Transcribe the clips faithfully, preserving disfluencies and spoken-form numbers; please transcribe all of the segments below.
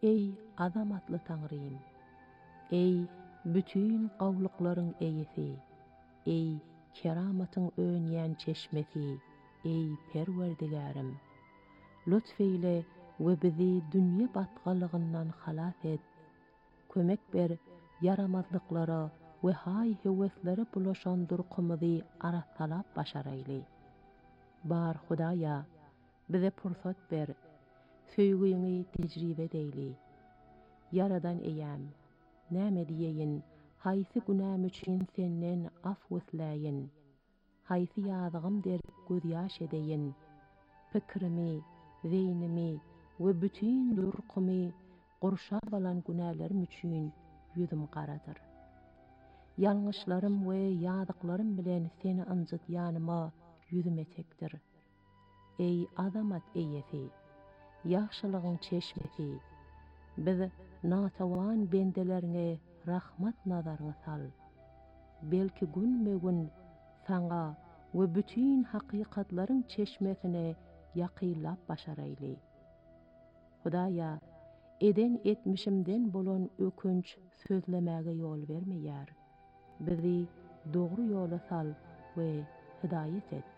Ey azamatlı Tanrym, ey bütün qawlukların eýesi, ey keramatyň önýän çeşmesi, ey Perwerdigarim, lütfeyle we bizi dünýe batgalygyndan halas et. Kömek ber yaramazlyklara we hay-heweslere bulaşan durkymyzy arasalap başaraýly. Bar Hudaýa, bize pursat ber, söýgüňi tejribe eýli. Yaradan eýäm, näme diýeýin, haýsy günäm üçin senden af wysläýin, haýsy ýazygym derip göz ýaş edeýin, pikirimi, zeýnimi we bütün durkumy gurşap alan günälerim üçin ýüzüm garadyr. Ýalňyşlarym we ýazyklarym bilen seni anjytýanyma ýüzüm etekdir. Ey azamat eýesi, ýaxşylygyň çeşmesi, biz natawan bendelerine rahmat nazaryny sal. Belki günme-gün saňa we bütün hakykatlaryň çeşmesine ýakylap başaraýly. Hudaýa, eden etmişimden bolan ökünç sözlemäge ýol bermeýär. Bizi dogry ýola sal we hidaýet et.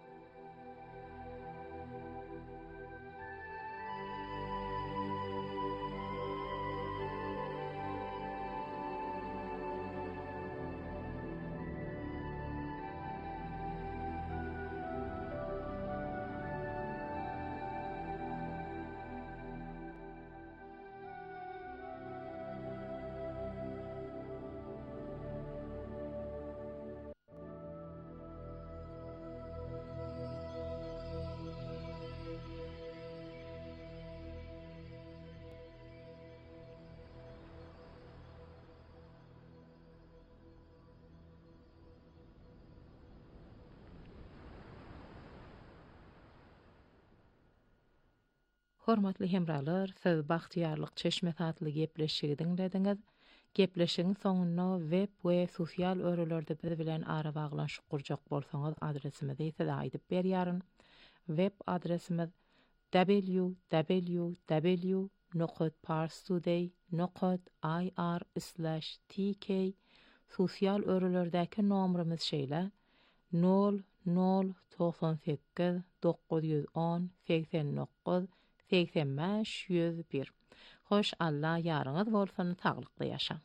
Hormatly hemralar, siz Bagtyýarlyk Çeşme adly gepleşigi diňlediňiz. Gepleşigiň soňuna web we sosial örelerde biz bilen ara baglanşyp gurjak bolsaňyz adresimizi size aýdyp berýäryn. Web adresimiz w w w nokta parstoday nokta i r slash t k. Sosial örelerdäki nomrymyz şeýle nol nol doksan sekiz dokuz yüz on seksen dokuz seksen beş yüz bir. Hoş Allah ýaryňyz bolsun, taglykly ýaşaň.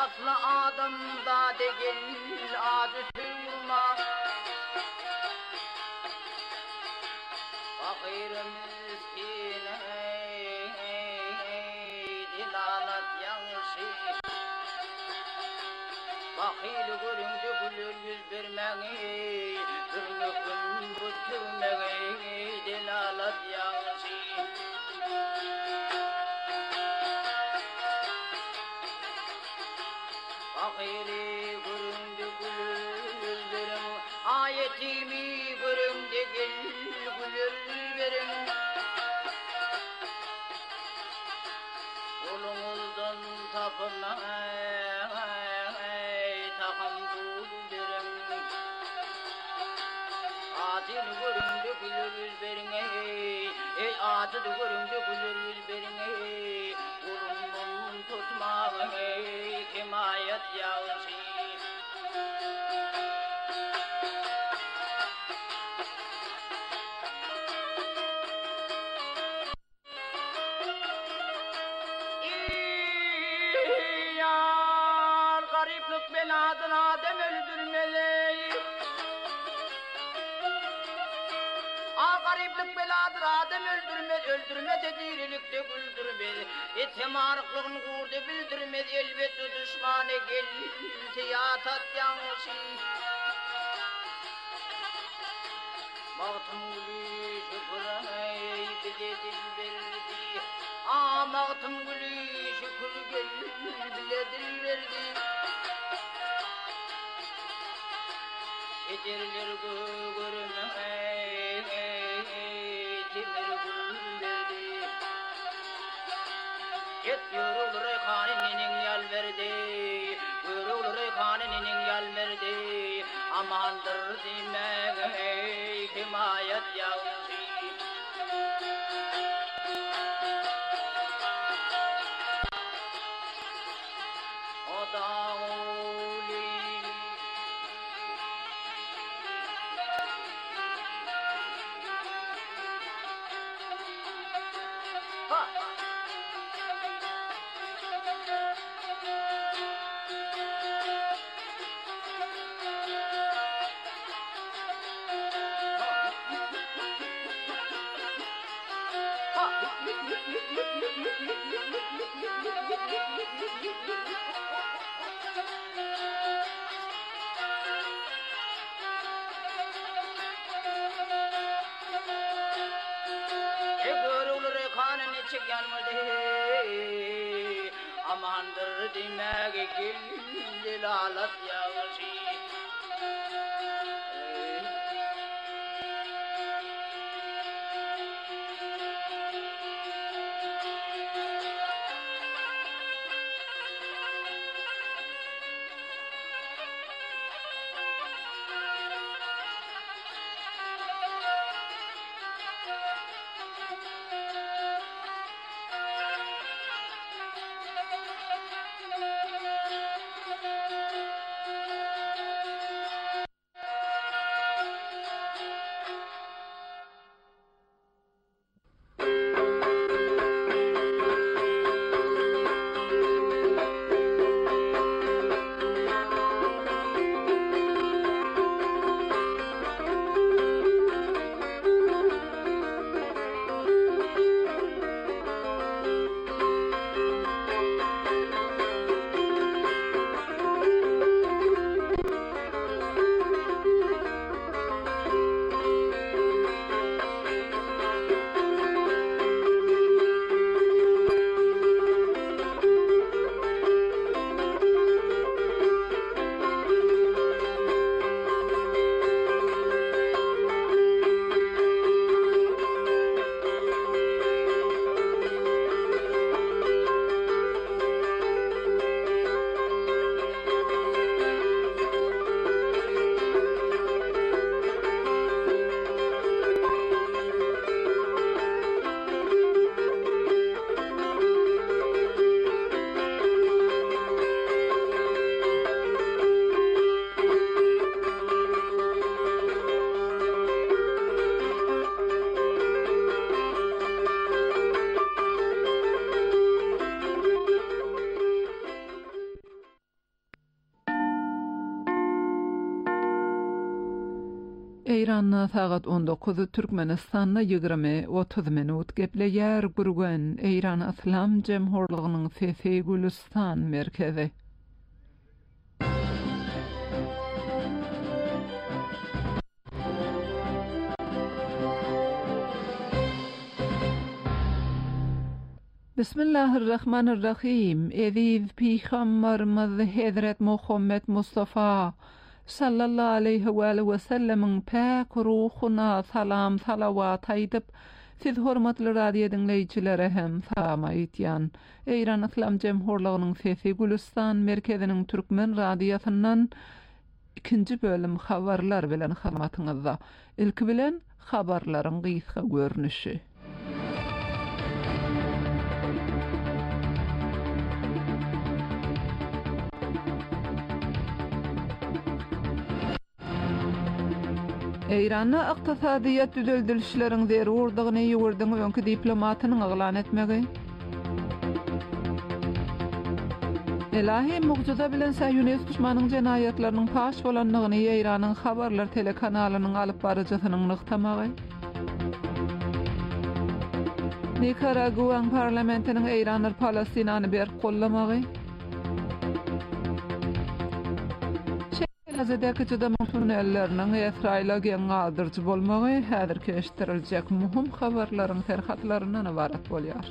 aslı adamda degil adı tüyulma. Fakir miskine dilalat yanlışı. Fakir göründü gülür yüz vermeyi, gülmükün bütürmeyi dilalat yanlışı. Fakiri göründü gülür verin, ayetimi göründü gülür verin. Kolunuzdan tapınay takım kul verin. Adil göründü gülür verin ey, ey adil göründü gülür verin ey. Kolundan tutmağın ey, himayet yağışı. İyar gariplik beladın adem öldürmeli. A gariplik beladır adem öldürmez, öldürmez edirilikte güldürmez. İtimarıklığın kurdu bildirmez, elbette düşmanı geldi yatat yanlışı. Mağtım gülü şükürey bize dil verdi. A mağtım gülü şükür gel bile dil verdi. Edirler görüney timir gül verdi. Get yorulur reyhaninin yal verdi. Yorulur reyhaninin yal verdi. Amandır demek himayet yağışı. O da uli. Ha! E görülür kanın içi gelmedi. Amandır demek gül lalat yağışı. Eýranna sagat on dokuz, Türkmenistanna ýygrimy otuz minut gepleýär gürgen Eýran Islam Jemhurlygynyň Fefe Gülistan merkezi. Bismillahirrahmanirrahim. Eziz Peygamberimiz Hazret Muhammed Mustafa sallallahu aleyhi ve sellem'in pak ruhuna salam salavat aýdyp, siz hormatly radio dinleýçilere hem salam aýtýan. Eýran Islam Jemhurlygynyň Fefe Gülistan merkeziniň türkmen radiosundan ikinji bölüm habarlar bilen hormatyňyzda. Ilki bilen habarlaryň gysga görnüşi. Eýranda ykdysadyýat düzeldirişleriň zerurdygyny ýurduň öňki diplomatynyň aglan etmegi. Elahi mugjiza bilen Saýunist düşmanyň jenaýatlarynyň paş bolanlygyny Eýranyň habarlar telekanalynyň alyp barajysynyň nyktamagy. Nikaragua parlamentiniň Eýranyň Palestinany berip gollamagy. Azadaki jydamyň tünelleriniň Israila gen galdyrjy bolmagy häzir keşdiriljek muhim habarlaryň terhatlaryndan ibarat bolýar.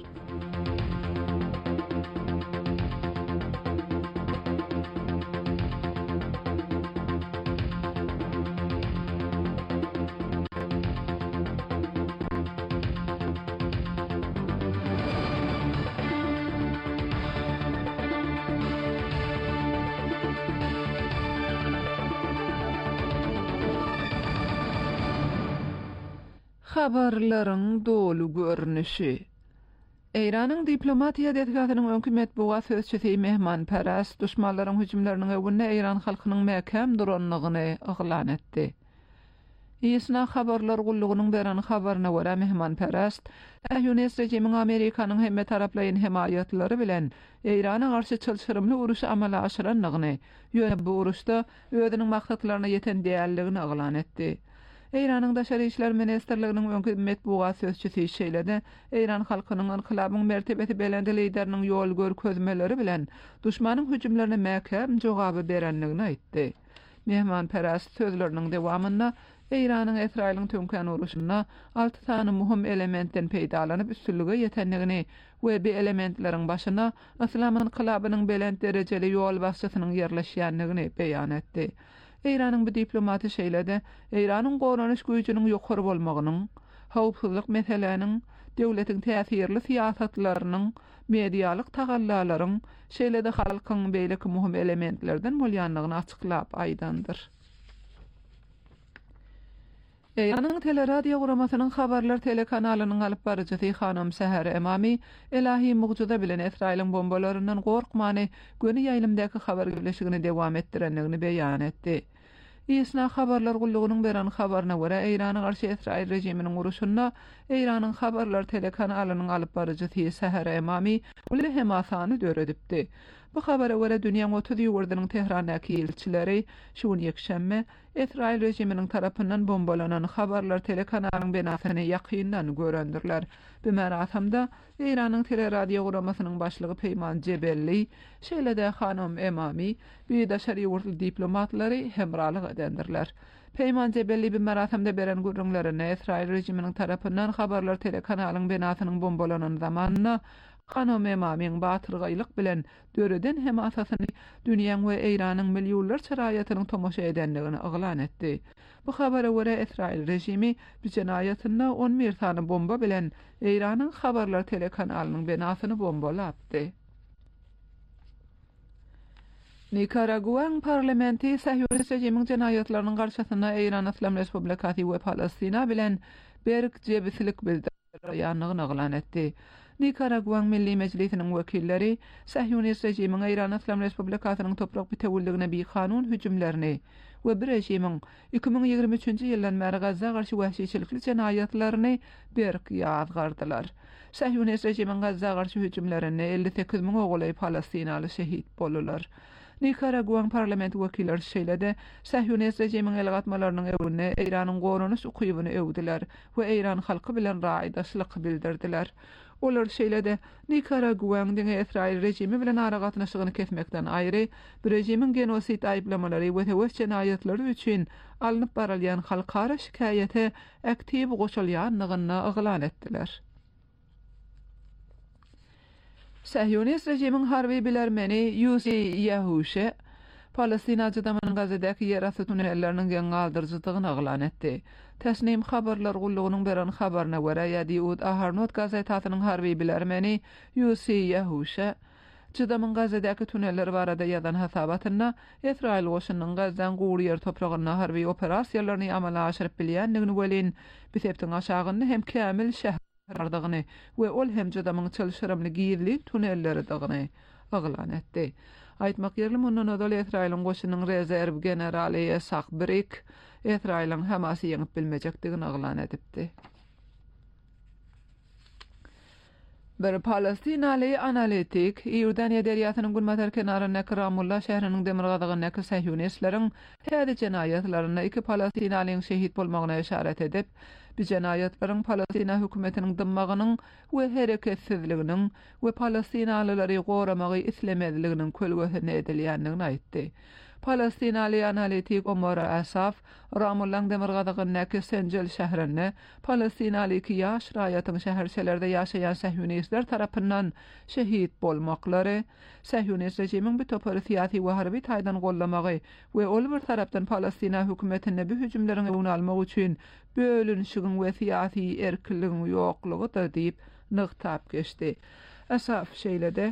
Habarlaryň dolu görnüşi. Eýranyň diplomatiýa detgatynyň öňki medbugat sözçisi Mehman Paras düşmanlaryň hüjümleriniň öwünde Eýran halkynyň mäkem duranlygyny aglan etdi. Ýesna habarlar gullugynyň beran habaryna görä Mehman Paras, Saýunist rejimiň Amerikanyň hemme taraplaýyn hemaýatlary bilen Eýrana garşy çylşyrymly uruş amala aşyranlygyny, ýöne bu uruşda özüniň maksatlaryna ýeten däýerligini aglan etdi. Eýranyň daşary işler ministrliginiň öňki medbugat sözçisi şeýledi, Eýran halkynyň inqilabyň mertebeti belende lideriniň ýol görkezmeleri bilen düşmanyň hüjümlerine mäkem jogaby berenligini aýtdy. Mehman Paras sözleriniň dewamynda Eýranyň Israiliň tönkän uruşynda alty tany muhim elementden peýdalanyp üstünlige ýetenligini we bu elementleriň başyna Islam inqilabynyň belend derejeli ýol başçysynyň ýerleşýänligini beýan etdi. Eýranyň bu diplomaty şeýledi, Eýranyň goranyş güýjüniň ýokary bolmagynyň, howpsuzlyk meseleläriniň, döwletiň täsirli siýasatlarynyň, medialyk tagallalaryň şeýlede halkyň beýleki muhim elementlerden bolýanlygyny açyklap aýdandyr. Eýranyň teleradio guramasynyň habarlar telekanalynyň alyp barajysy Hanım Seher Emami, Elahi mugjiza bilen Israiliň bombalaryndan gorkmany göni ýaýlymdaky habar gürleşigini dewam etdirenligini beýan etdi. Ýesna habarlar gullugynyň beran habaryna görä Eýranyň garşy Israil rejiminiň uruşynda Eýranyň habarlar telekanalynyň alyp barajysy Seher Emami uly hem asany döredipdi. Bu habara görä dünýäň otuz ýurdunyň Tehranaky elçileri şuny ýekşembe Israil rejiminiň tarapyndan bombalanan habarlar telekanalynyň benasyny ýakyndan görendirler. Bu merasimde Eýranyň teleradio guramasynyň başlygy Peyman Jebelli şeýlede Hanım Emami bir daşary ýurtly diplomatlary hemralyk edendirler. Peyman Jebelli bu merasimde beren gurrunlaryny Israil rejiminiň tarapyndan habarlar telekanalynyň benasynyň bombalanan zamanna Hanım Emamiň batyrgylyk bilen döreden hem asasyny dünýäň we Eýranyň milliýonlar şeraýatynyň tomoşa edenligini aglan etdi. Bu habara görä Israil rejimi bu jenaýatynda on bir tane bomba bilen Eýranyň habarlar telekanalynyň benasyny bombalapdy. Nikaragua parlamenti Saýunist rejimiň jenaýatlarynyň garşysyna Eýran Islam Respublikasy we Palestina bilen berk jebisilik bildirýänligini aglan etdi. Nikaragua Milli Meclisiniň wekilleri Saýunist rejimiň Eýran Islam Respublikasynyň toprak bitewilligine bir kanun hüjümlerini we bir rejimiň iki bin ýygrimi üçinji ýyldan bäri Gazza garşy wahşiçilikli jenaýatlaryny berk ýazgardylar. Saýunist rejimiň Gazza garşy hüjümlerini elli sekiz min oğlay Palestinaly şehit boldular. Nikaraguan parlament wekilleri şeýlede Sahyonist rejimiň elgatmalarynyň ewine Eýranyň goranyş ukybyny ewdiler we Eýran halky bilen raýdaşlyk bildirdiler. Olar şeýlede Nikaraguan diňe Israil rejimi bilen ara gatnaşygyny kesmekden aýry bir rejimiň genosit aýplamary we tewes jenaýatlary üçin alınıp baralýan halkara şikaýete aktiv goşulýanlygyny oglan etdiler. Sahyonist rejimiň harby bilermeni U C Yahushe Palestina jydamynyň gazedäki ýerasty tunelleriniň geň galdyrjydygyny oglan etdi. Täsnim habarlar gullugynyň beren habaryna görä Yediut Aharnot gazetasynyň harby bilermeni U C Yahushe jydamyň gazedäki tuneller barada ýazan hasabatyna Israil goşunynyň Gazdan guly ýer topragyna harby operasiýalaryny amala aşyryp bilýändigini welin biseptiň aşagyny hem kämil şäherdygyny we ol hem jydamyň çylşyrymly gizli tunelleridigini oglan etdi. Aýtmak ýerli mundan ödül Israil'in goşunynyň rezerw generaly Esaq Brik Israil'in Hamasy ýeňip bilmejekdigini oglan edipdi. Bir Palestinaly analitik Iordaniýa derýasynyň gulmatar kenaryndaky Ramallah şäheriniň demir gazygyny Sahyonistlaryň häde jenaýatlaryna iki Palestinalyň şehit bolmagyna işaret edip, bu jenaýatlaryň Palestina hökümetiniň dymmagynyň we hereketsizliginiň we Palestinalylary goramagy islemezliginiň kölgesine edilýändigini aýtdy. Palestinaly analitik Omar Asaf Ramallah demir gazygyny Senjel şäherinde Palestinaly iki ýaş raýatyň şäherçelerde ýaşaýan Sahyonistler tarapyndan şehit bolmaklary, Sahyonist rejimiň bu topary syýasy we harby taýdan gollamagy we ol bir tarapdan Palestina hökümetine bu hüjümleriň öňüni almak üçin bölünşigiň we syýasy erkinligiň ýoklugydyr diýip nyktab geçdi. Asaf şeýlede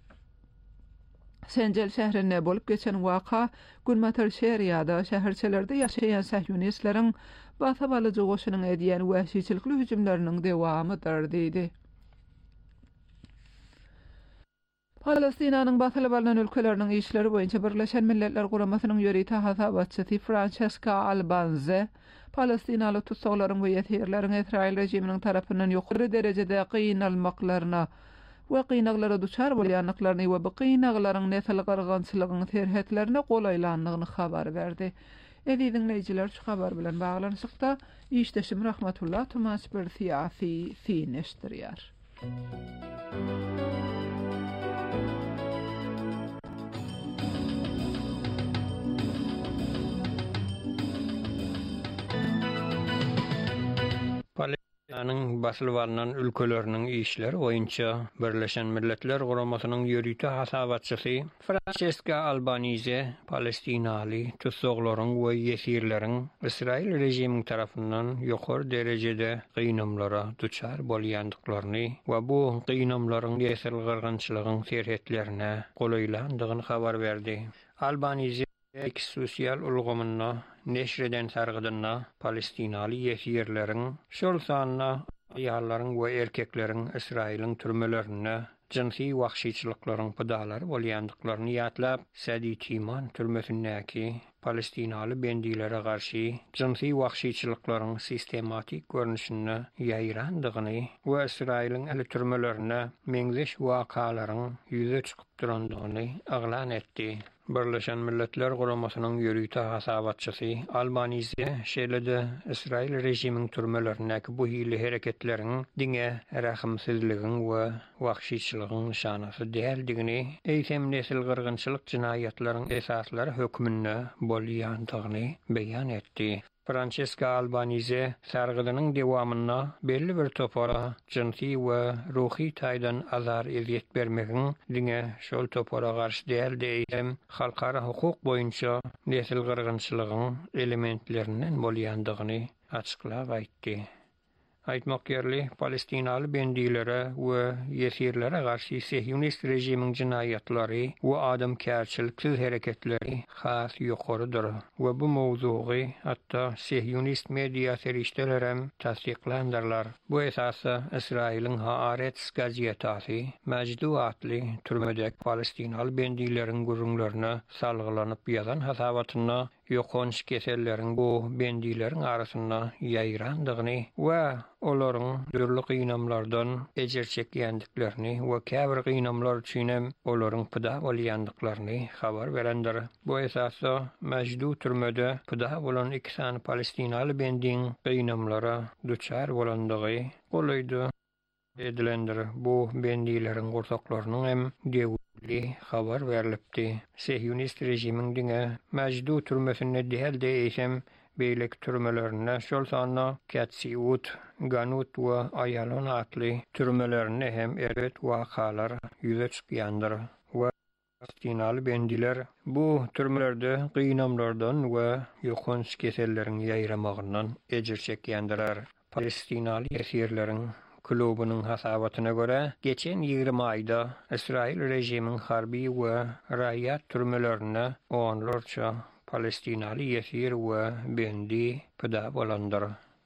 Senjel şäherinde bolup geçen waka Gulmatar şeriýada şäherçelerde ýaşaýan Sahyonistlaryň basa balyjy goşunyň edýän wähşiçilikli hüjümleriniň dewamydyr diýdi. Palestinanyň basaly balynan ülkeleriniň işleri boýunça Birleşen Milletler Guramasynyň ýörüýti hasabatçysy Francesca Albanese Palestinaly tutsaklaryň we ýetirleriň Israil rejiminiň tarapyndan ýokary derejede gynalmaklaryna we gynaglara duçar bolýanlyklaryny we bu gynaklaryň nesel gargançylygyny terhetlerine golaýlanlygyny habar berdi. Edi dinleýijiler şu habar bilen baglanyşykda işdeşim Rahmatullah Tumas bir syýasy fineşdirýär. Palestinaның basylwanan ülkeleriniň işleri boýunça Birleşen Milletler Guramasynyň ýörüýti hasabatçysy Francesca Albanese Palestinaly tutsaklaryň we ýesirleriň Israil rejimiň tarapyndan ýokary derejede gynamlara duçar bolýandyklaryny we bu gynamlaryň ýesir gargançylygyň terhetlerine golaýlandygyny habar berdi. Albanese Ek sosial ulgamyna neşreden sargydyna Palestinaly ýetirleriň şol sanyna ýallaryň we erkekleriň Israiliň türmelerine jinsy wahşyçylyklaryň pydalary bolýandyklaryny ýatlap, Sadi Timan türmesindäki Palestinaly bendilere garşy jinsy wahşyçylyklaryň sistematik görnüşini ýaýrandygyny we Israiliň eli türmelerine meňzeş wakalaryň ýüze çykyp durandygyny aglan etdi. Birleşen Milletler Guramasynyň ýörüýti hasabatçysy Albanese şeýlede Israil rejimiň türmelerindäki bu hili hereketleriň diňe rahimsizligiň we wahşyçylygyň şanasy däldigini, eýsem nesil gyrgynçylyk jinaýatlaryň esaslary hökmünde bolýandygyny beýan etdi. Francesca Albanese sargydynyň dewamyna belli bir topara jinsy we ruhy taýdan azar eziyet bermegiň diňe şol topara garşy däl diýip halkara hukuk boýunça nesil gyrgynçylygyň elementlerinden bolýandygyny açyklap aýtdy. Aýtmak ýerli Palestinaly bendilere we ýesirlere garşy Sahyonist rejimiň jinaýatlary we adamkärçiliksiz hereketleri has ýokarydyr we bu mowzugy hatda Sahyonist media serişdelerem tasdiklandyrlar. Bu esasy Israiliň Haaretz gazetasy Majdu atly türmedek Palestinaly bendileriň gurunlaryna salgylanyp ýazan hasabatyna ýokonç kesellerin bu bendilerin arasynda ýaýrandygyny we olaryň dürli gynamlardan ejer çekýändiklerini we käbir gynamlar üçin hem olaryň pyda bolýandyklaryny habar berendir. Bu esasda Mejdu türmede pyda bolan iki sany Palestinaly bendiň gynamlara duçar bolandygy golaydy edilendir. Bu bendilerin gorsaklarynyň hem dewli habar berilipdi. Sehyonist rejimiň diňe Mejdu türmesinde dälde eýsem beýlek türmelerine şol sanna Katsiut, Ganut we Ayalon atly türmelerine hem eret wakalar ýüze çykýandyr. Palestinaly bendiler bu türmelerde gynamlardan we ýokonç keselleriň ýaýramagyndan ejer çekýändiler. Palestinaly esirleriň klubunyň hasabatyna görä, geçen ýygrimi aýda Israil rejimiň harby we raýat türmelerine onlarça Palestinaly esir we bendi pyda bolandyr.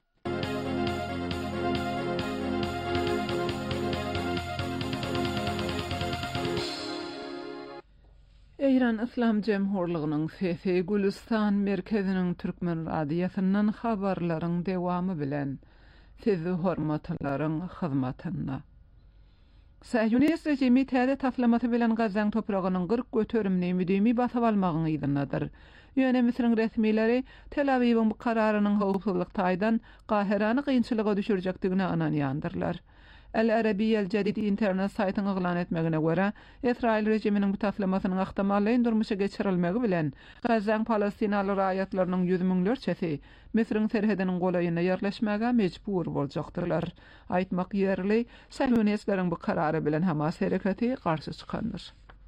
Eýran Islam Jemhurlygynyň Fefe Gülistan merkeziniň türkmen radiýasyndan habarlaryň dewamy bilen sizi hormatlaryň hyzmatyna. Sahyonist rejimi täze taslamaty bilen Gazan topragynyň gyrk göterimini müdimi basap almagyny ýygynadyr. Ýöne Misriň resmileri Tel Aviwyň bu kararynyň howpsuzlyk taýdan Qahirany kynçylyga düşürjekdigine ananýandyrlar. El-Arabiyya el-Jadid internet saytyny ýylan etmegine görä, Israil rejiminiň bu taslamasynyň ahtamallyň durmuşa geçirilmegi bilen Gazan Palestinaly raýatlarynyň ýüz miňlerçesi Misriň serhediniň golaýyna ýerleşmäge mejbur boljaktyrlar. Aýtmak ýerli, Sahyonistlaryň bu karary bilen Hamas hereketi garşy çykandyr.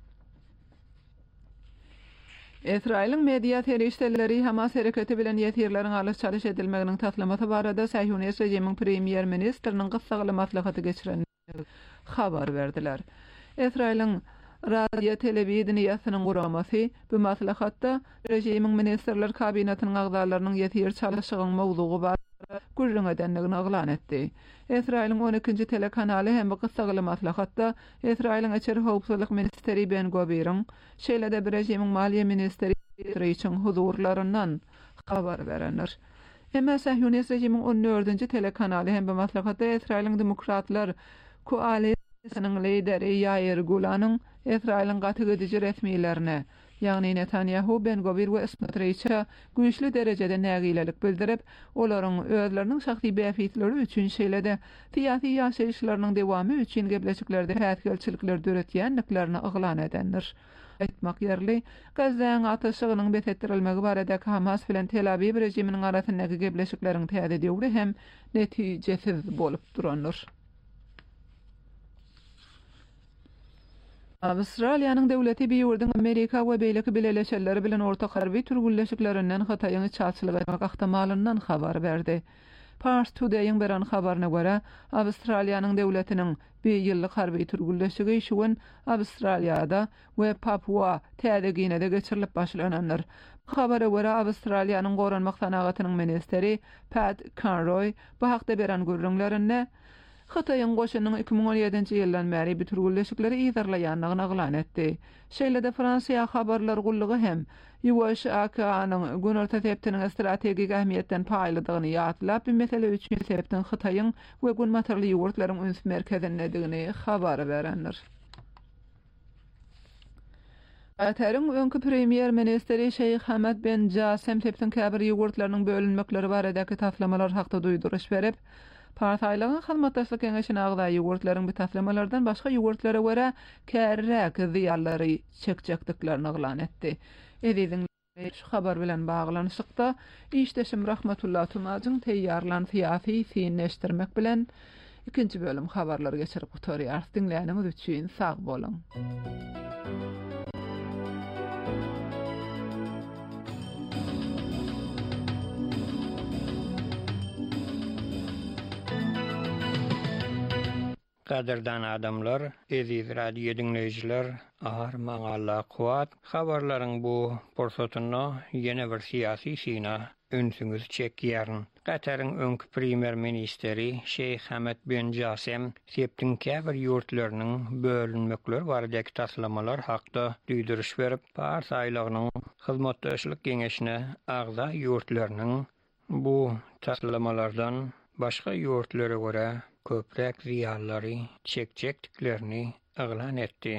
Israil'in media teröristleri Hamas hereketi bilen ýetirleriň alyş çalyş edilmeginiň taslamaty barada Sahyonist rejimiň premier ministriniň gysgaly maslahaty geçiren habar berdiler. Israil'in radio telewizioniýasynyň guramasy bu maslahatda rejimiň ministrler kabinetynyň agzalarynyň ýetir çalyşygyň mowzugy bar gurrun edenligini ýylan etdi. Israil'in on ikinji telekanaly hem bu gysgaly maslahatda Israil'in içeri howpsuzlyk ministeri Ben Gobir'in şeýle-de bir rejimiň maliýe ministeri üçin huzurlaryndan habar berenler. Emma Sahyonist rejimiň on dördünji telekanaly hem bu maslahatda Israil'in demokratlar koalisiýasynyň lideri Yair Gulanyň Israil'in gatygydyjy resmilerine, ýagny Netanyahu, Ben Gobir we Smotrich'a güýçli derejede nägilelik bildirip, olaryň özleriniň şahsy bäfitleri üçin şeýle-de fiýasy ýaşaýyşlarynyň dewamy üçin gebleşiklerde häzgelçilikler döretýänliklerini yglan edendir. Aýtmak ýerli, Gazzaň atyşygynyň betetdirilmegi barada Hamas bilen Tel Aviv rejiminiň arasyndaky gebleşikleriň täze döwri hem netijesiz bolup durandyr. Avustraliýanyň döwleti bir ýurdun Amerika we beýleki birleşenleri bilen ortak harby türgülleşiklerinden Hataýyny çatçylyk etmek ahtamalyndan habar berdi. Pars Today'ın beran habarına görä, Avustraliýanyň döwletiniň bir ýyllyk harby türgülleşigi şuň Avustraliýada we Papua Täze Gine'de geçirilip başlananlar. Habara görä Avustraliýanyň goranmak sanagatynyň ministeri Pat Conroy bu hakda beran görüňlerinde Hataýyň goşunyň iki bin on ýedinji ýyldan bäri bir türgülleşikleri ýyzarlaýanlygyny yglan etdi. Şeýle-de Fransiýa habarlar gullugy hem U S A K nyň Günorta Septeniň strategik ähmiýetden paýlydygyny ýatlap, bu mesele üçin sebäpden Hataýyň we gün materly ýurtlaryň üns merkezindedigini habar berenler. Qatarın öňkü premier ministeri Şeyh Hamad bin Jasem sepden käbir ýurtlarynyň bölünmekleri baradaky taslamalar hakda duýduruş berip, Partaylaryň hyzmatdaşlyk kengeşine agdaý ýurtlaryň bu taslamalardan başga ýurtlara görä kärräk ziýanlary çekjekdiklerini yglan etdi. Ediň şu habar bilen baglanyşykda işdeşim Rahmatullah Tumagyň teýýarlan fiýasy fiýinleşdirmek bilen ikinji bölüm habarlary geçirip gutarýar. Dinleýänimiz üçin sag bolun. Qadirdan adamlar, eziz radio dinleyijiler, ahar maňalla kuwat, habarlaryň bu porsotyny ýene bir siýasy sina ünsüňiz çekýärn. Gataryň öňki primer ministeri Şeyh Hamad bin Jasem septiň käbir ýurtlarynyň bölünmekleri baradaky taslamalar hakda düýdüriş berip, Pars aýlagynyň hyzmatdaşlyk geňeşine agza ýurtlarynyň bu taslamalardan başga ýurtlara görä köprek ziyallary çekçekdiklerini aglan etdi.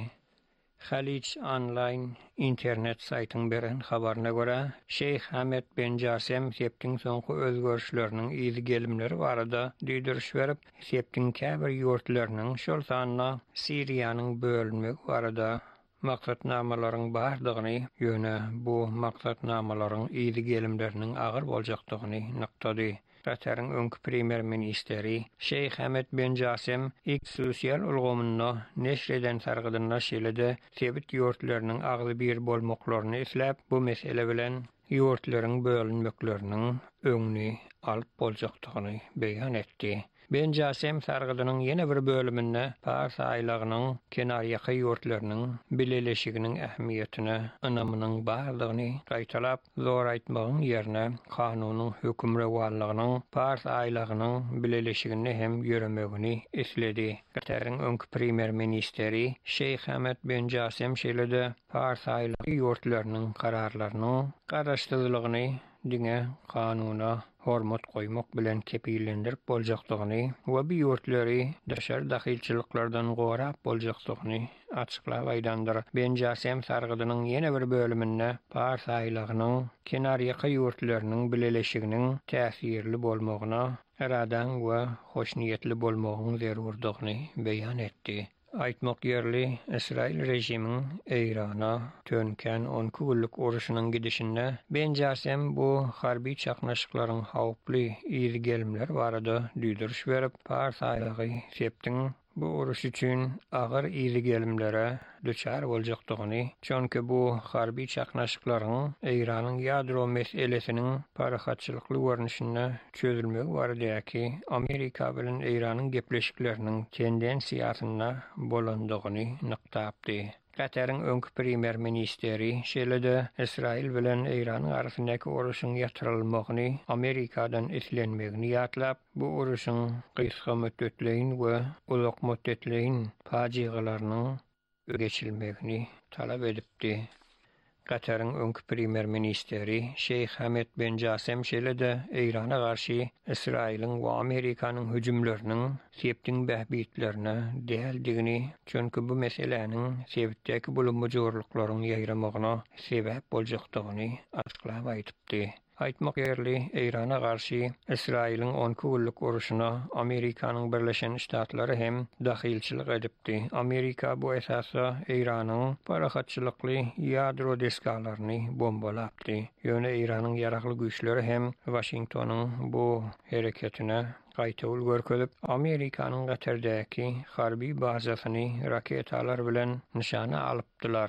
Haliç Online internet saytyň beren habaryna görä, Şeyh Hamad bin Jasem septiň soňky özgörüşleriniň izi gelimleri barada düýdüriş berip, septiň käbir ýurtlarynyň şol sanyna Siriýanyň bölünmegi barada maksatnamalaryň bardygyny ýöne bu maksatnamalaryň izi gelimleriniň agyr boljakdygyny nyktady. Gataryň öňki primer ministeri Şeyh Hamad bin Jasem ilk sosial ulgamyna neşreden sargydyna şeýlede sebit ýurtlarynyň agly bir bolmaklaryny isläp, bu mesele bilen ýurtlaryň bölünmekleriniň öňüni alyp boljakdygyny beýan etdi. Ben Jasem sargydynyň ýene bir bölüminde Pars aýlagynyň kenaryaky ýurtlarynyň bileleşiginiň ähmiýetine, önamynyň bardygyny gaýtalap, zor aýtmagyň ýerine kanunyň hökümrewanlygynyň Pars aýlagynyň bileleşigini hem ýöremegini esledi. Gataryň öňki primer ministeri Şeyh Hamad bin Jasem şeýlede Pars aýlagy ýurtlarynyň kararlarynyň garaşdyrlygyny diňe kanuna hormat koymak bilen kepillendirip boljakdygyny we bu ýurtlary daşar dahilçiliklerden gorap boljakdygyny açyklap aýdandyr. Ben Jasem sargydynyň ýene bir bölüminde Pars aýlagynyň kenaryaky ýurtlarynyň bileleşiginiň täsirli bolmagyna, eradan we hoşniýetli bolmagyň zerurdygyny beýan etdi. Aýtmak ýerli, Israil rejimiň Eýrana tönken on günlük uruşynyň gidişinde Ben Jasem bu harby çaknaşyklaryň hawply izi gelimleri barada düýdüriş berip, Pars aýlagy septiň bu uruş üçin agyr izi gelimlere düçar boljakdygyny, çünki bu harby çaknaşyklaryň Eýranyň ýadro meselesiniň parahatçylykly görnüşine çözülmegi baradaky Amerika bilen Eýranyň gepleşikleriniň tendensiýasyna bolandygyny nyktapdy. Gataryň öňki primer ministeri şeýlede Israil bilen Eýranyň arasyndaky uruşyň ýatyrylmagyny Amerikadan islenmegini ýatlap, bu uruşyň gysga müddetleýin we uzak müddetleýin fajialarynyň geçilmegini talap edipdi. Gataryň öňki primer ministeri Şeyh Hamad bin Jasem şeýlede Eýrana garşy Israiliň we Amerikanyň hüjümleriniň septiň bähbitlerine däldigini, çünki bu meseleniň sebitdäki bulunmajorlyklaryň ýaýramagyna sebäp boljakdygyny açyklap aýdypdy. Aýtmak ýerli, Eýrana garşy Israiliň on günlük uruşyna Amerikanyň Birleşen Ştatlary hem dahilçilik edipdi. Amerika bu esasda Eýranyň parahatçylykly ýadro deskalaryny bombalapdy. Ýöne Eýranyň ýarakly güýçleri hem Washingtonyň bu hereketine gaýta ul görkezip, Amerikanyň Gatardaky harby bazasyny raketalar bilen nişana alypdylar.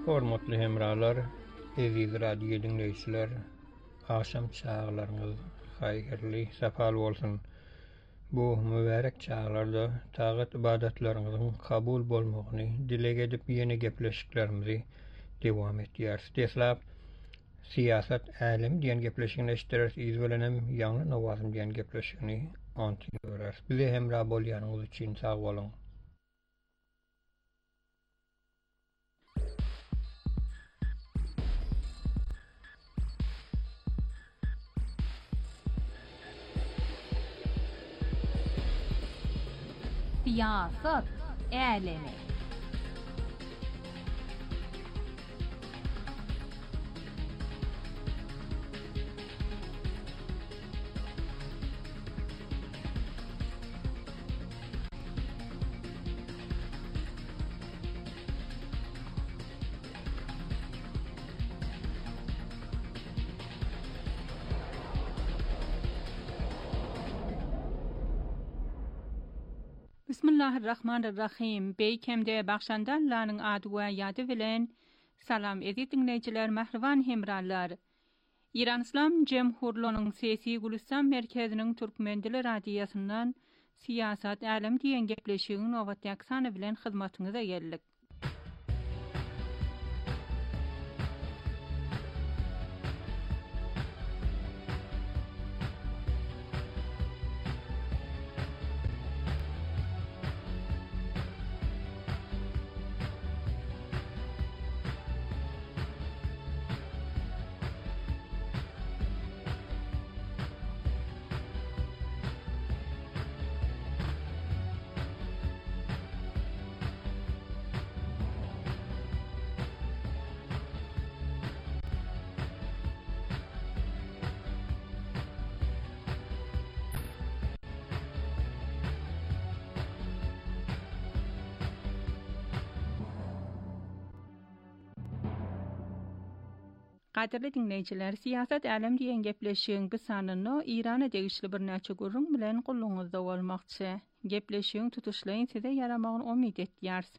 Hormatly hemralar, eziz radio dinleýçiler, aşam çağlaryňyz haýyrly, sapal bolsun. Bu mübarek çağlarda tagat ibadatlaryňyzyň kabul bolmagyny dilek edip ýene gepleşiklerimizi dewam etýäris. Deslap, siyasat älim diýen gepleşigini eşitdiris, iz bilenem ýangy nawazym diýen gepleşigini antyýarar. Bize hemra bolýanyňyz üçin sag bolun. Siyasat älemi. Bismillahirrahmanirrahim. Beýkemde Bagşandallanyň ady we ýady bilen salam edip dinleýijiler, mähriban hemrallar. İran İslam Jemhurluğunun Sesi Gülistan merkeziniň Türkmen dili radiýasyndan siyasat älim diýen gepleşigiň nowat ýaksany bilen hyzmatyňyza geldik. Gaderli dinleýijiler, siyasat älim diýen gepleşigiň bu sanyny Irana degişli bir näçe gurrun bilen gulluňyzda bolmakçy. Gepleşigiň tutuşlaryň size yaramagyny umyt etýäris.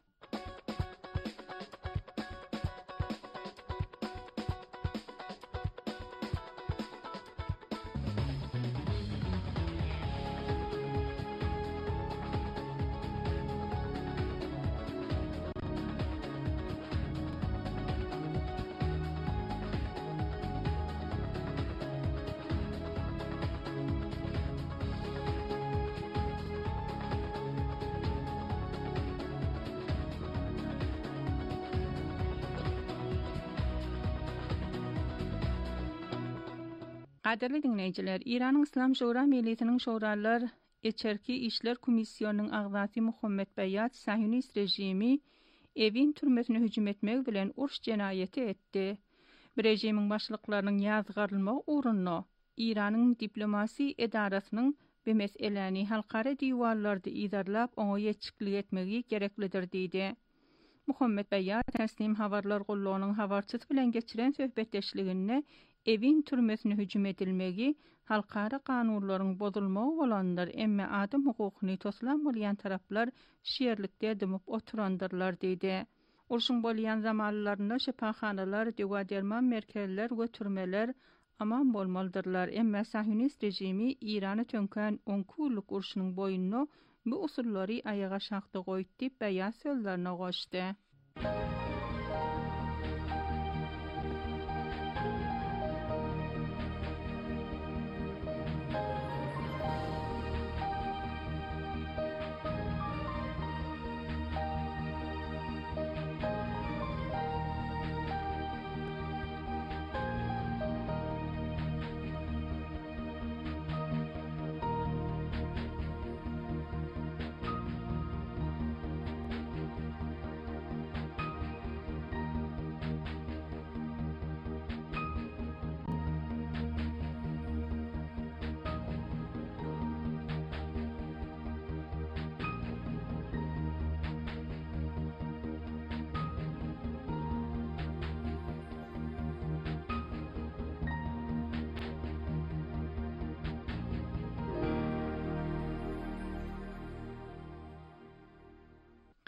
Gaderli dinleýijiler, Iranyň İslam Şura Mejlisiniň şuralar Eçerki işler komissiýonunyň agzasy Muhammed Bayat Sahyonist rejimi Evin türmesine hüjüm etmek bilen urş jenaýeti etdi. Bu rejimiň başlyklarynyň ýazgarylmagy uğrunda Iranyň diplomasi edarasynyň bu meseleni halkara diýwarlarda izarlap oňa ýetişiklik etmegi gereklidir diýdi. Muhammed Bayat Teslim habarlar gullugynyň habarçysy bilen geçiren söhbetdeşliginde Evin türmesine hüjüm edilmegi halkara kanunlaryň bozulmagy bolandyr, emme adam hukukyny toslan bolýan taraplar şeýerlikde dümüp oturandyrlar diýdi. Urşun bolýan zamanlarynda şepaxanalar, dewa-derman merkezler we türmeler aman bolmalydyrlar, emme Sahyonist rejimi Irany tönkän on kunluk urşunyň boýuny bu usullary ayaga şahdy goýdy diýip Bayat sözlerine goşdy.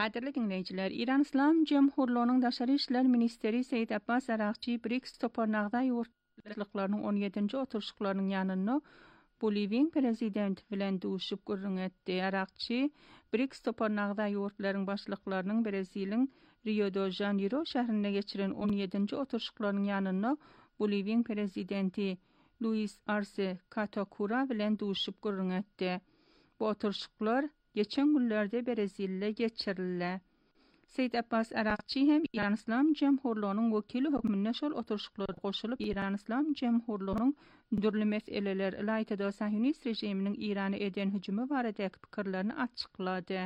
Qadirli dinleyijiler, İran İslam Cemhurluğu'nun Daşary işler ministeri Seyit Abbas Arakçy B R I C S toparnagda ýurtlyklarynyň on ýedinji oturşyklarynyň ýanyna Boliviýa prezidenti bilen duşup gürrüň etdi. Arakçy B R I C S toparnagda ýurtlaryň başlyklarynyň Breziliýanyň Rio de Janeiro şäherine geçiren on ýedinji oturşyklarynyň ýanyna Boliviýa prezidenti Luis Arce Catacora bilen duşup gürrüň etdi. Bu oturşyklar geçen günlerde Brezilya geçirildi. Seyit Abbas Arakçy hem İran İslam Cemhurluğu'nun vekili hökmünde şol oturşyklara goşulyp İran İslam Cemhurluğu'nun dürli meseleler ýa-da Sahyonist rejiminiň İrana eden hüjümi barada pikirlerini açıklady.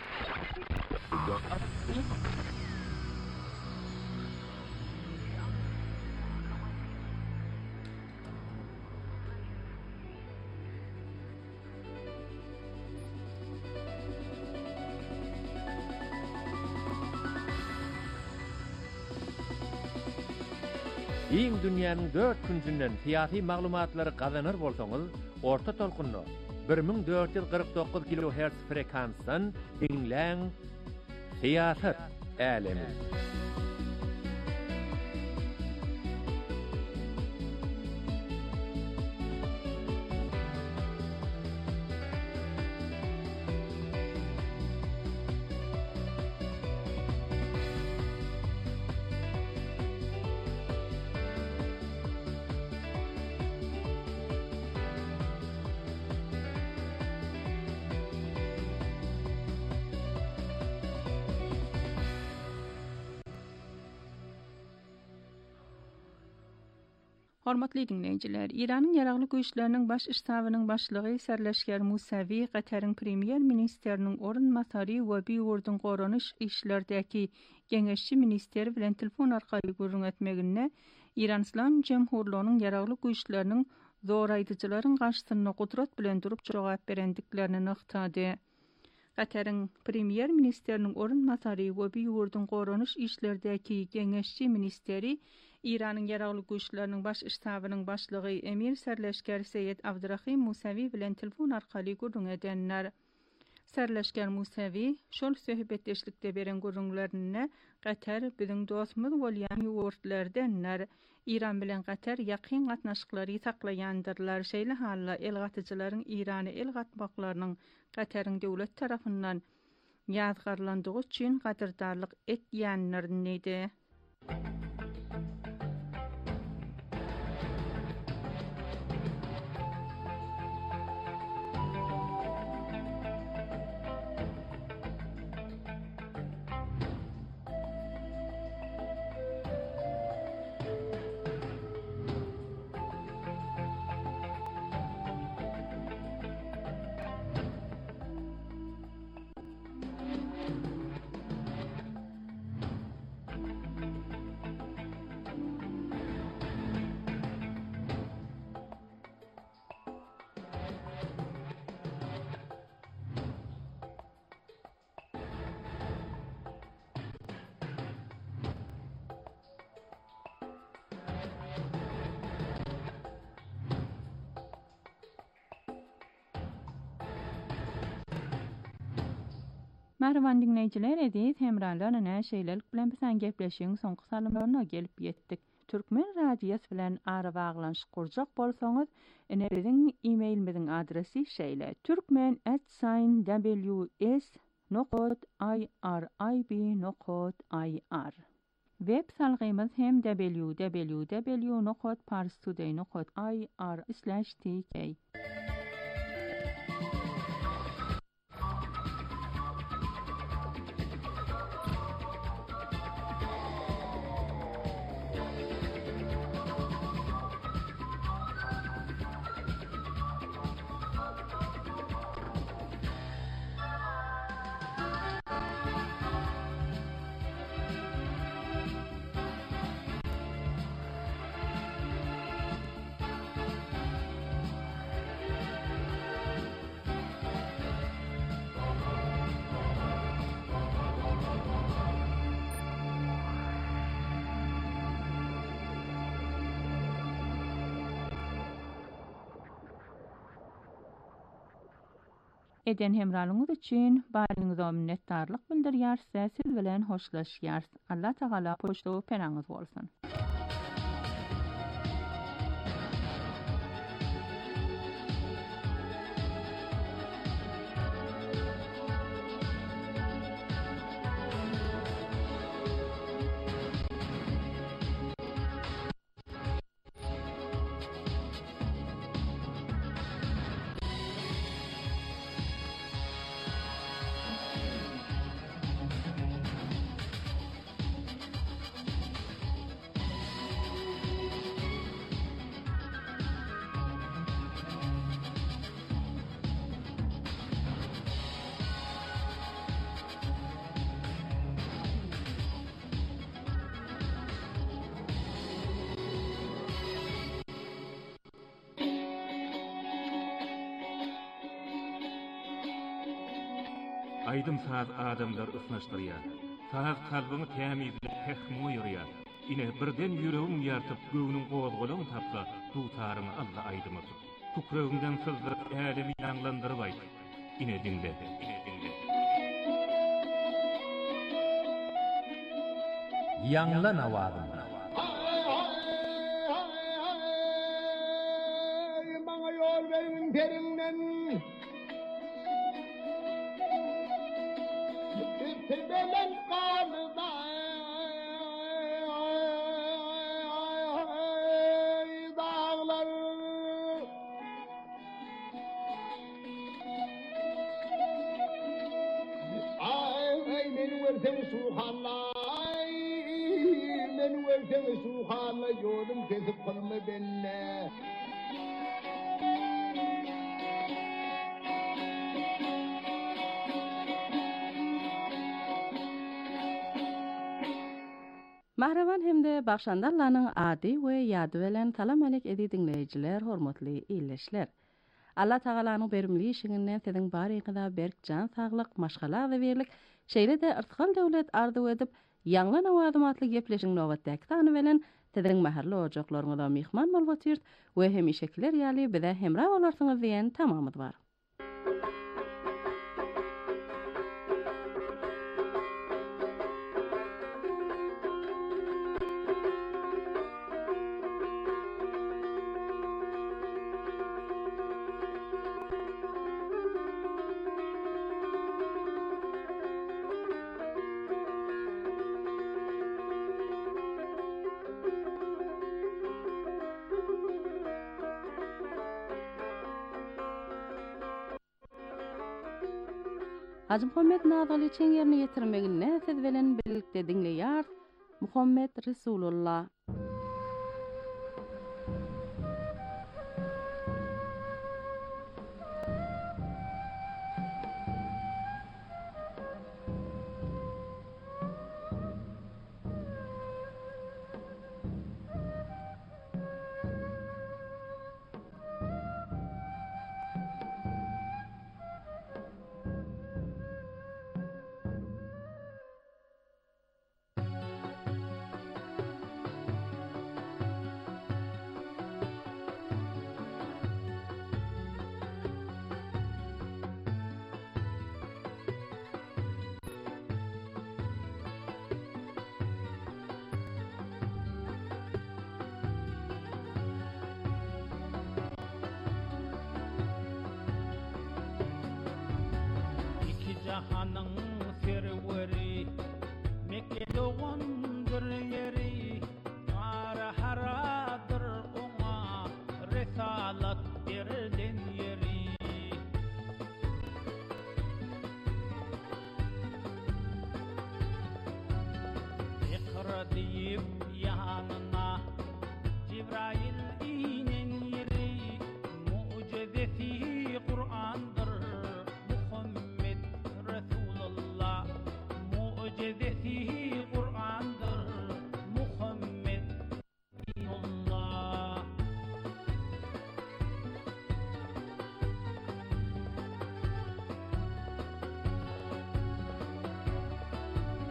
Iň dünýäniň dört künsünden siyasi maglumatlary gazanır bolsaňyz, orta tolkunny bir ming dört ýüz gyrk dokuz kilohertz frekansdan dinläň. Siyasat älemi. Hormatly dinleyijiler, İranyň ýaragly güýçleriniň baş iştabynyň başlygy Serleşger Musavi Qatar'ın premier ministeriniň orunmasary we Biwurdyň goranyş işlerdäki geňeşçi ministeri bilen telefon arkaly görüň etmegine İran İslam Cemhurluğu'nun ýaragly güýçleriniň zoraýdyjylaryň garşysyna gudrat bilen durup jogap berendiklerini nyktady. Qatar'ın premier ministeriniň orunmasary we Biwurdyň goranyş işlerdäki geňeşçi ministeri İranyň ýaragly güýçleriniň baş iştabynyň başlygy Emir Serleşger Seyit Abdurrahim Musavi bilen telefon arkaly görüň edenler. Serleşger Musavi şol söhbetdeşlikde beren görüňlerine Qatar biziň dostumyz bolýan ýurtlardanlar. İran bilen Qatar ýakyn gatnaşyklary saklaýandyrlar. Şeýle halla el gatyjylaryň İrany el gatmaklarynyň Qataryň döwlet tarapyndan ýazgarlandygy üçin gaderdarlyk etýänlerdi. Merhaban dinleyijiler, edis hemralarına näşeýlelik bilen bilen gepleşiň soňky salymlaryna gelip ýetdik. Türkmen radiýasy bilen ara baglanşyk kurjak bolsaňyz, ene biziň e-mailimiziň adresi şeýle: türkmen at w s nokta i r i b nokta i r. Web salgymyz hem w w w nokta parstoday nokta i r slash t k. eden hemralyňyz üçin baryňyza minnetdarlyk bildirýär, siz bilen hoşlaşýar. Allah Taala poştow penaňyz bolsun. Aydym saz adamlar ısnaşdyrýar. Saz kalbyny tämizle hekmi ýurýar. Ine birden ýüregiň ýartyp göwüniň gozgulagyny tapsa, dutaryny Allah aydymy. Kukrögiňden sızdyryp älemi ýanglandyryp aýt. Ine dinle, ine dinle. Ýanglan awazym. Maňa ýol beriň terinden. Tebelen kanıda dağlar ay beni versem suhalay beni versem suhalay yolum kesip kılma benimle. Mahravan hemde bakşandarlarının adi we ýady bilen salam alek edi dinleýijiler, hormatly illeşler. Allah Tagalanyň berimli işiňinden siziň baryňyza berk jan saglyk, maşgala we berlik, şeýle de yrtkal döwlet arzu edip, ýanglan awazymatly gepleşiň nowatdaky tany bilen siziň maherli ojaklaryňyza mihman bolýar we hemişekiler ýaly bize hemra bolarsyňyz diýen tamamyz bar. Hacı Muhammed Nazaly çeňerini ýetirmegine siz bilen birlikde dinleýär Muhammed Resulullah. Cahanyň serweri Mekke doğandır yeri Ara haradır ona Resalat berilen yeri Ikra deyip yanına Cibrail inen yeri Mucizesi Kur'an'dır Mucizesi Kur'an'dır Muhammed Allah.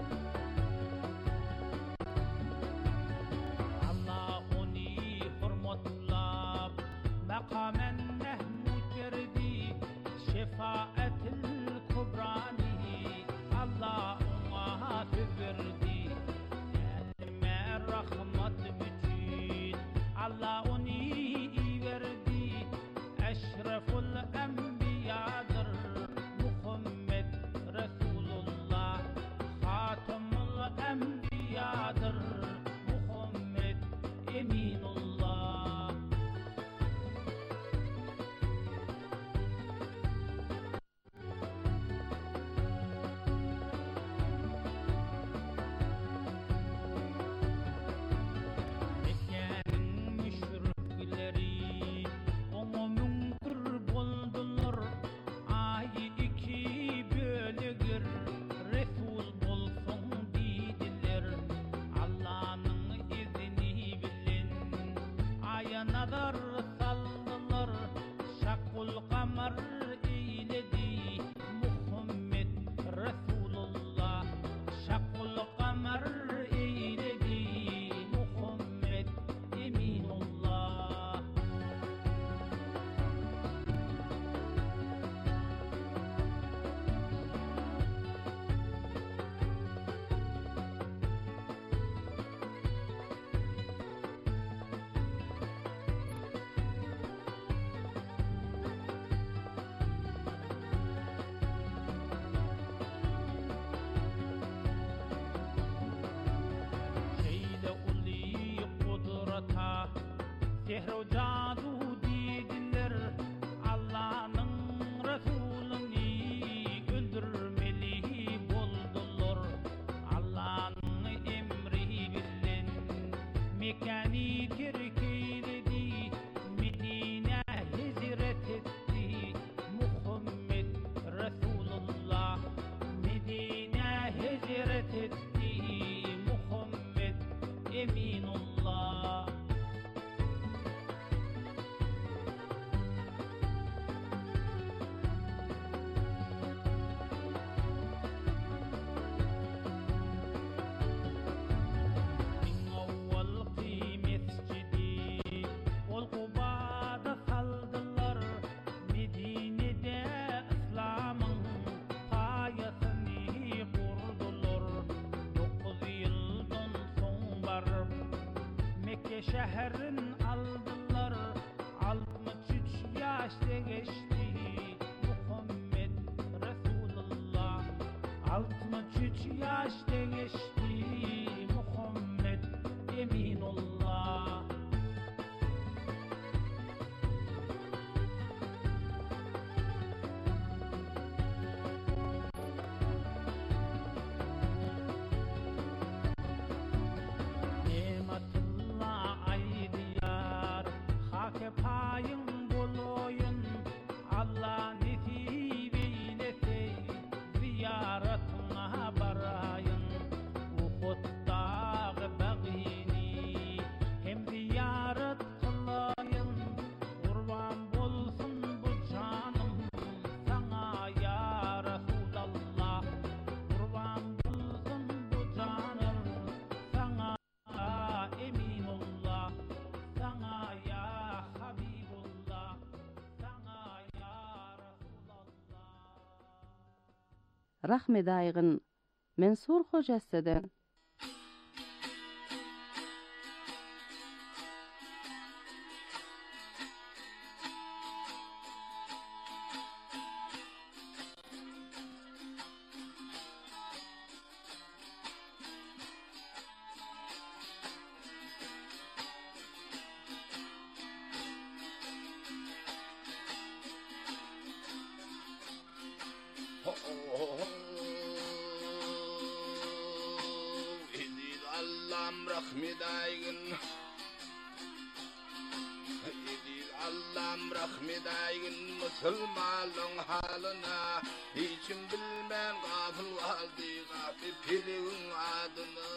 Allah onu hurmat nazar saldılar şakkul kamar eyledi Muhammed Resulullah şakkul kamar eyledi Muhammed Eminullah Şeyle uli kudrata Sehro cadu dediler Allah'ın Resulünü öldürmeli boldular Allah'ın emri bilen Mekani terk eyledi Medine hicret etti Muhammed Resulullah Medine hicret etti Muhammed Eminullah Min awwalki mescidi ol Kuba'da saldılar Medine'de İslam'ın payasını kurdular Dokuz yıldan son barıp Mekke şehrin aldılar Altmış üç yaşta geçti Muhammed Resulullah Altmış üç yaşta geçti Muhammed Eminullah Nimetullah aydiyar Hake payın boloyun Allah nasip eylese ziyaretine barayın Uhud dağı bagini hem ziyaret kılayın Kurban bolsun bu canım sana ya Resulallah Kurban bolsun bu canım sana Eminullah sana ya Habibullah sana ya Resulallah Rahmet aygın Mensur Hocası'dan Edil Allah'ım rahmet aygın Edil Allah'ım rahmet aygın Müslümanlığın halına Hiçim bilmem gafil kaldı Gafil pilin adını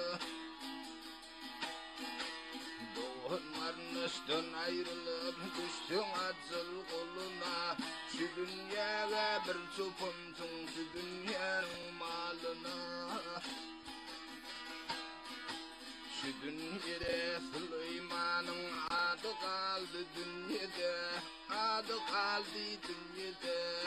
Doğun varnıştın ayrılıp Düştün acıl koluna Şu dünyaya bir çupumsun Şu dünyanın malına Şu dünyada Süleyman'ın adı kaldı dünyada Adı kaldı dünyada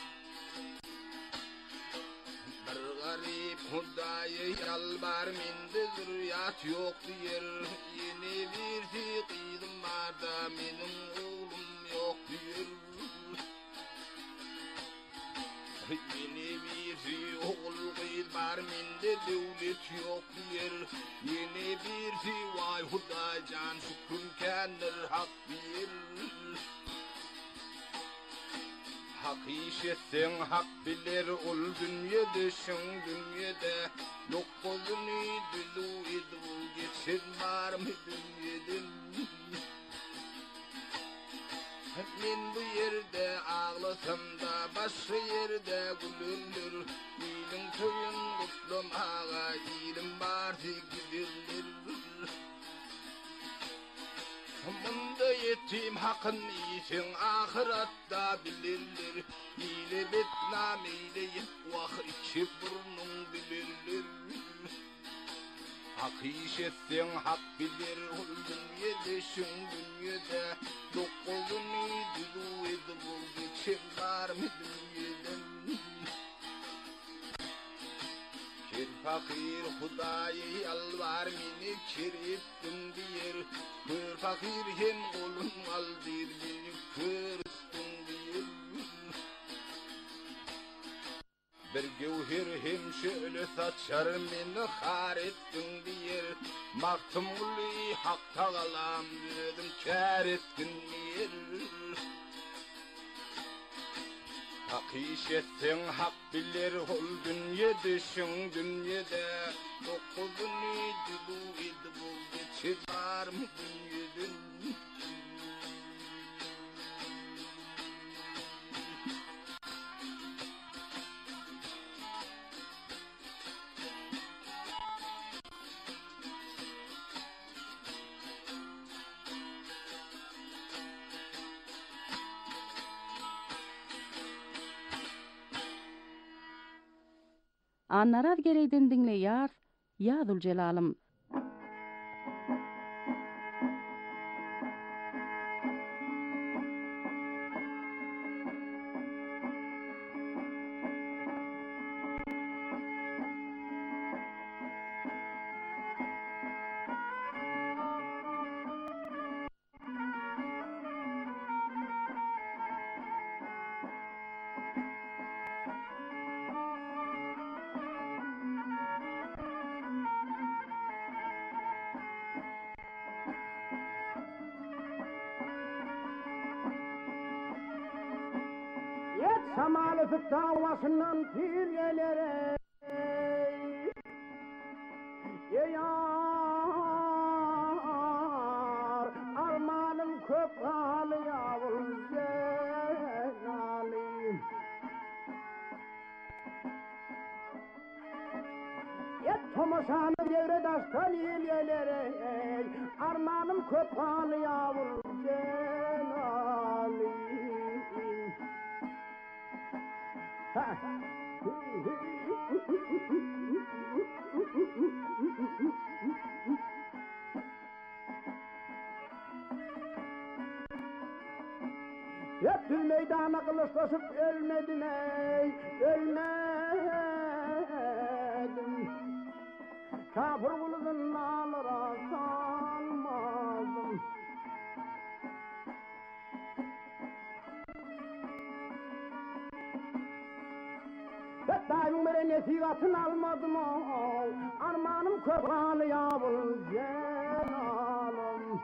Bir garip Hudaya yalvar mende zürriyat yok diyer Yeni bir fikrim var da benim oğlum yok diyer Yeni bir oğul kız var mende devlet yok diyer Yeni bir vay Huda can şükrün kendir hak diyer Hak işetsen hak bilir ol dünyada şun dünyada Dokuzunu düdü edu geçsin var mı dünyadan Men bu yerde ağlasam da başka yerde gülünür İlim toyun kutlamağa ilim var gidilir ettiğim hakkın için ahiratta bilirler. İle betnam eyleyip vah iki burnun bilirler. Hak işetsen hak bilir oldun yedişin dünyada. Dokuzun iydi duydu bu geçim var mı dünyadan? Kir fakir Hudayı yalvar meni kir ettin diyer. Kır fakir hem kolun al der beni kır ettin diyer. Bir gevher hem şöyle saçar meni har ettin diyer. Maktım uli hak tağalam dedim kar ettin diyer. Hak işetsen hak bilir ol dünyedişin dünyada. Dokuzun iydi bu idi bu geçi var mı dünyadan? Annaraz gereydin dinleýär, Ýazul Celalym. Samalı davasından pirgelere yar armanım köp halı yavul zenalim yet tomaşanı devre daştan ilgelere armanım köp halı yavul zenalim. Ha. Hep meydana kılıçlaşıp ölmedim ey, ölmedim. Kafir kuludun nalıra sanmadım. Daim bere nesihatın almadım o, armanım köpağını yavul cenalım.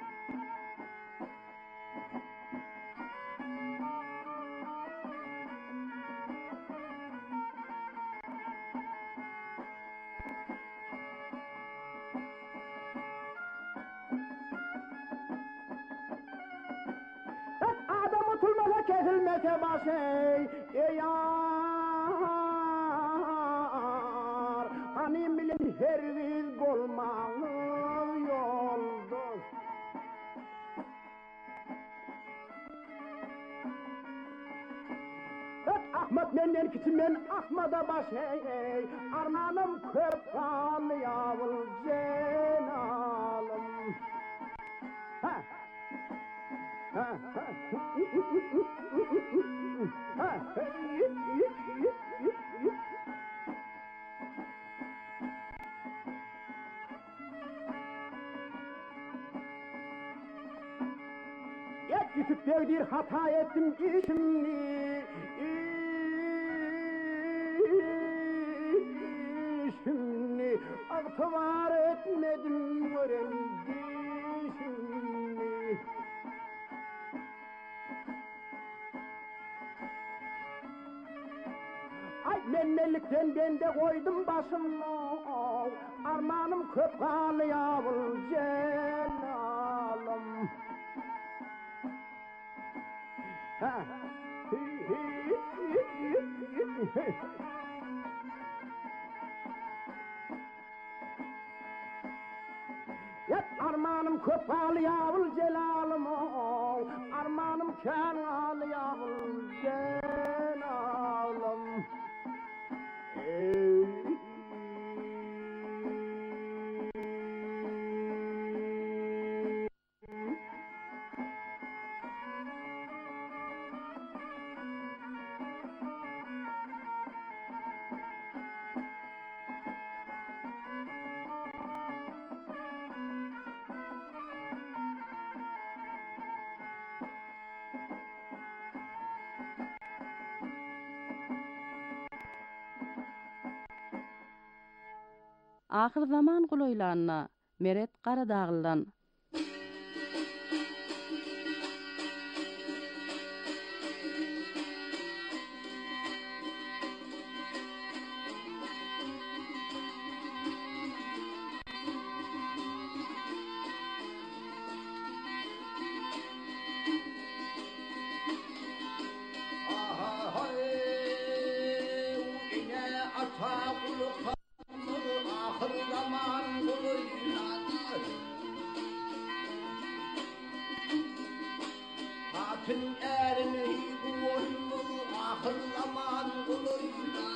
Adam oturmasa kesilmese başı, ey yar, hani bilin herviz bolmalı yoldur. Ahmet menden kiçim men Ahmet'a başı, ey armanım kırpalı yavul cenalım. Ha. Ha, ha. Ha. Yet gitip bir hata ettim işimni, işimni, aktıvar etmedim öğrendişimni. Ay mennelikten ben de koydum başımı, armanım köpağlı yavul cenalım. Ha. hep armanım köp alıyavul celalım ol, armanım kân alıyavul celalım. Ey Ahir zaman guloylarına Meret Qaradağlı'dan Tün erini kuollu ahir zaman kuluylan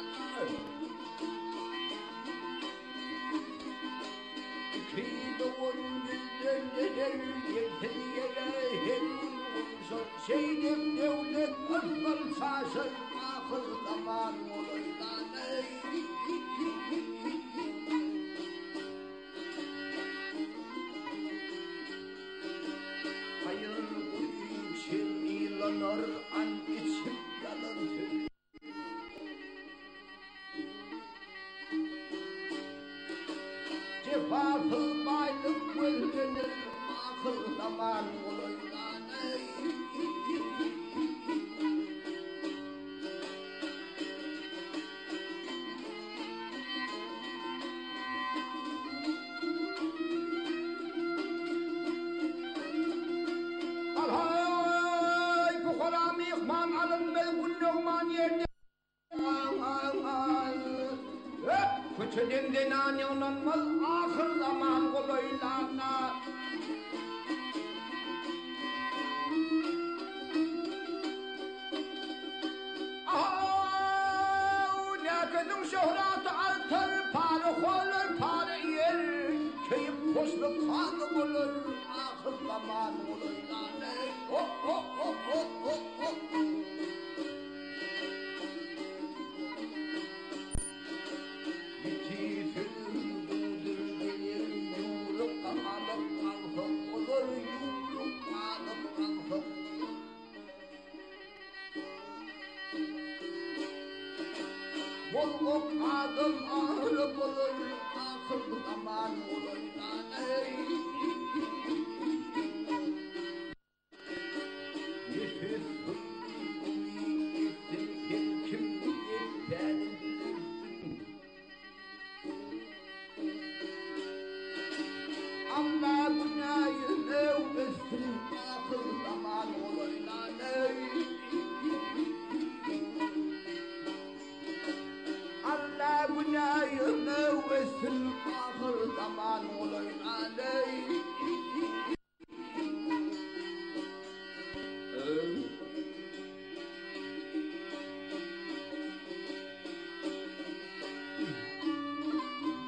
Ki doğun yüzdenler yetin yere hem olsun Şeydim devlet asfal sasın ahir zaman kuluylan Yalanır an içim yalanır Cefasız baylık gözlenir Ahır zaman olaylanır Kötüden anyanılmaz ahir zaman kolaylarına Aaa nekadın şöhratı artar Pari olur pari yer Keyif koslu kanı olur Ahir zaman kolaylarına Oh oh oh oh oh oh